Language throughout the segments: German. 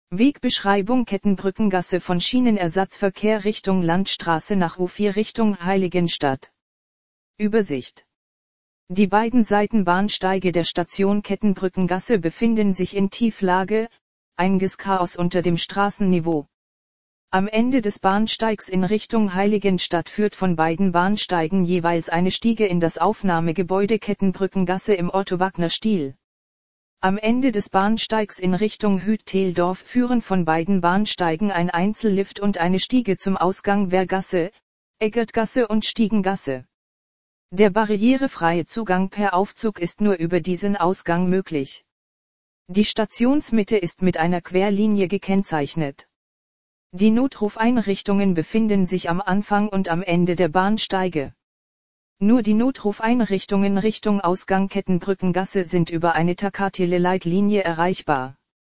Wegbeschreibung: Kettenbrückengasse von Schienenersatzverkehr Richtung Landstraße nach U4 Richtung Heiligenstadt. Übersicht. Die beiden Seitenbahnsteige der Station Kettenbrückengasse befinden sich in Tieflage, einiges Chaos unter dem Straßenniveau. Am Ende des Bahnsteigs in Richtung Heiligenstadt führt von beiden Bahnsteigen jeweils eine Stiege in das Aufnahmegebäude Kettenbrückengasse im Otto-Wagner-Stil. Am Ende des Bahnsteigs in Richtung Hütteldorf führen von beiden Bahnsteigen ein Einzellift und eine Stiege zum Ausgang Wehrgasse, Eggertgasse und Stiegengasse. Der barrierefreie Zugang per Aufzug ist nur über diesen Ausgang möglich. Die Stationsmitte ist mit einer Querlinie gekennzeichnet. Die Notrufeinrichtungen befinden sich am Anfang und am Ende der Bahnsteige. Nur die Notrufeinrichtungen Richtung Ausgang Kettenbrückengasse sind über eine Takatele-Leitlinie erreichbar.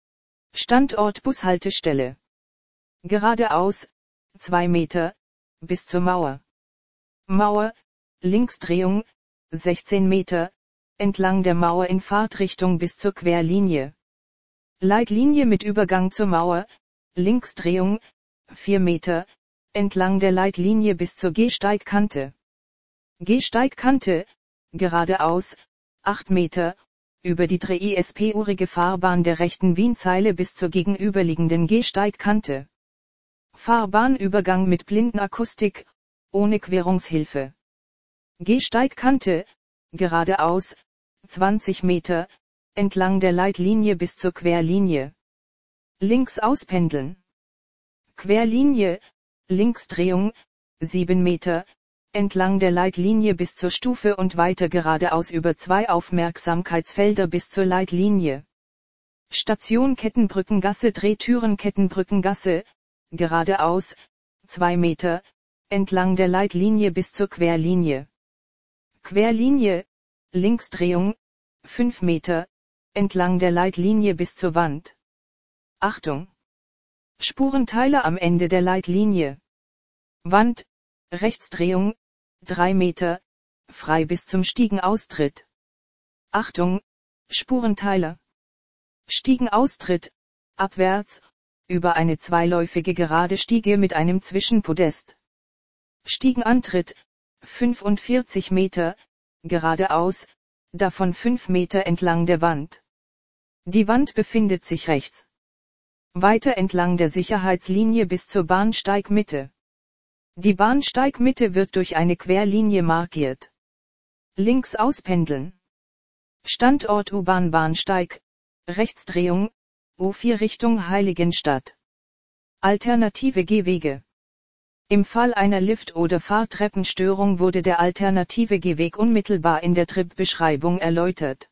Standort Bushaltestelle. Geradeaus, 2 Meter, bis zur Mauer. Mauer, Linksdrehung, 16 Meter, entlang der Mauer in Fahrtrichtung bis zur Querlinie. Leitlinie mit Übergang zur Mauer, Linksdrehung, 4 Meter, entlang der Leitlinie bis zur Gehsteigkante. Gehsteigkante, geradeaus, 8 Meter, über die dreispurige Fahrbahn der rechten Wienzeile bis zur gegenüberliegenden Gehsteigkante. Fahrbahnübergang mit Blindenakustik, ohne Querungshilfe. Gehsteigkante, geradeaus, 20 Meter, entlang der Leitlinie bis zur Querlinie. Links auspendeln. Querlinie, Linksdrehung, 7 Meter, entlang der Leitlinie bis zur Stufe und weiter geradeaus über 2 Aufmerksamkeitsfelder bis zur Leitlinie. Station Kettenbrückengasse Drehtüren Kettenbrückengasse, geradeaus, 2 Meter, entlang der Leitlinie bis zur Querlinie. Querlinie, Linksdrehung, 5 Meter, entlang der Leitlinie bis zur Wand. Achtung! Spurenteiler am Ende der Leitlinie. Wand, Rechtsdrehung, 3 Meter, frei bis zum Stiegenaustritt. Achtung! Spurenteiler. Stiegenaustritt, abwärts, über eine zweiläufige gerade Stiege mit einem Zwischenpodest. Stiegenantritt, 45 Meter, geradeaus, davon 5 Meter entlang der Wand. Die Wand befindet sich rechts. Weiter entlang der Sicherheitslinie bis zur Bahnsteigmitte. Die Bahnsteigmitte wird durch eine Querlinie markiert. Links auspendeln. Standort U-Bahn-Bahnsteig, Rechtsdrehung, U4 Richtung Heiligenstadt. Alternative Gehwege. Im Fall einer Lift- oder Fahrtreppenstörung wurde der alternative Gehweg unmittelbar in der Tripbeschreibung erläutert.